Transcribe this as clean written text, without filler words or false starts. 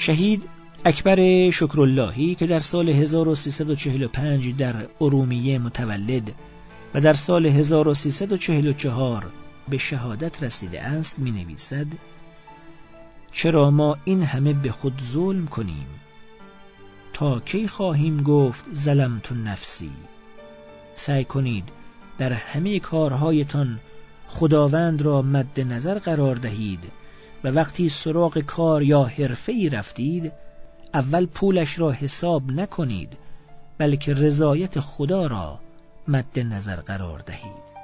شهید اکبر شکراللهی که در سال 1345 در ارومیه متولد و در سال 1344 به شهادت رسیده است می نویسد: چرا ما این همه به خود ظلم کنیم؟ تا کی خواهیم گفت ظلمت نفسی؟ سعی کنید در همه کارهایتان خداوند را مد نظر قرار دهید و وقتی سراغ کار یا حرفه‌ای رفتید اول پولش را حساب نکنید، بلکه رضایت خدا را مد نظر قرار دهید.